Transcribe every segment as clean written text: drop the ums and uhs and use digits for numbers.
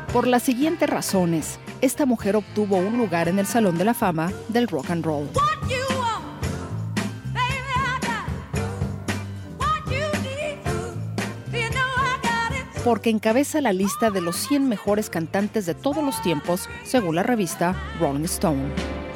Por las siguientes razones, esta mujer obtuvo un lugar en el Salón de la Fama del Rock and Roll. Porque encabeza la lista de los 100 mejores cantantes de todos los tiempos, según la revista Rolling Stone.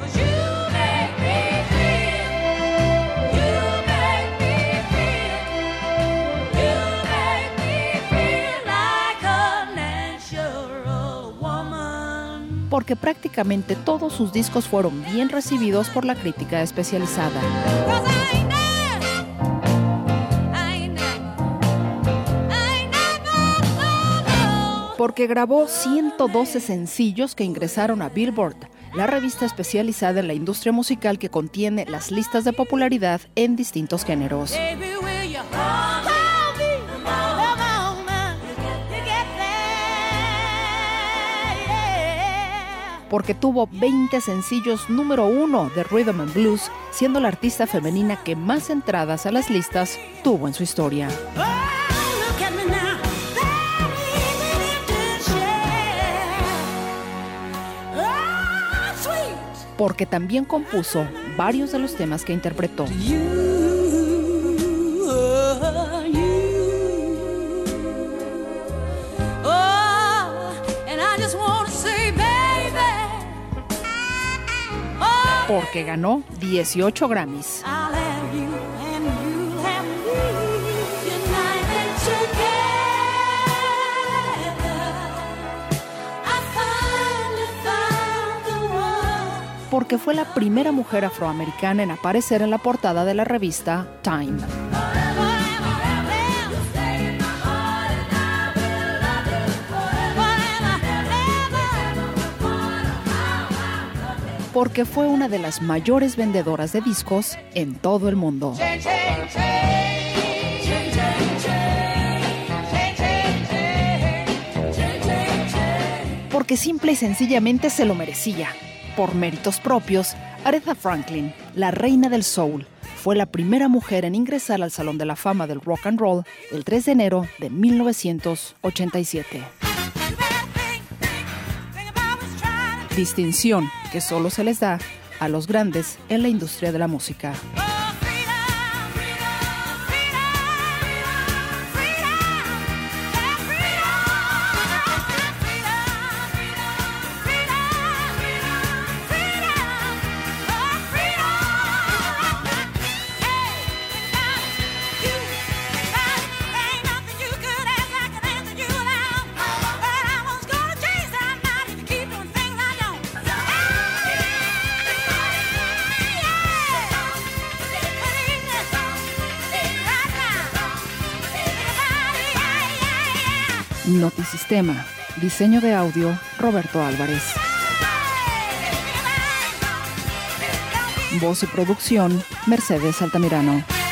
Porque prácticamente todos sus discos fueron bien recibidos por la crítica especializada. Porque grabó 112 sencillos que ingresaron a Billboard, la revista especializada en la industria musical que contiene las listas de popularidad en distintos géneros. Porque tuvo 20 sencillos número 1 de Rhythm and Blues, siendo la artista femenina que más entradas a las listas tuvo en su historia. Porque también compuso varios de los temas que interpretó. Porque ganó 18 Grammys. Porque fue la primera mujer afroamericana en aparecer en la portada de la revista Time. Porque fue una de las mayores vendedoras de discos en todo el mundo. Porque simple y sencillamente se lo merecía. Por méritos propios, Aretha Franklin, la reina del soul, fue la primera mujer en ingresar al Salón de la Fama del Rock and Roll el 3 de enero de 1987. Distinción que solo se les da a los grandes en la industria de la música. Notisistema, diseño de audio, Roberto Álvarez. Voz y producción, Mercedes Altamirano.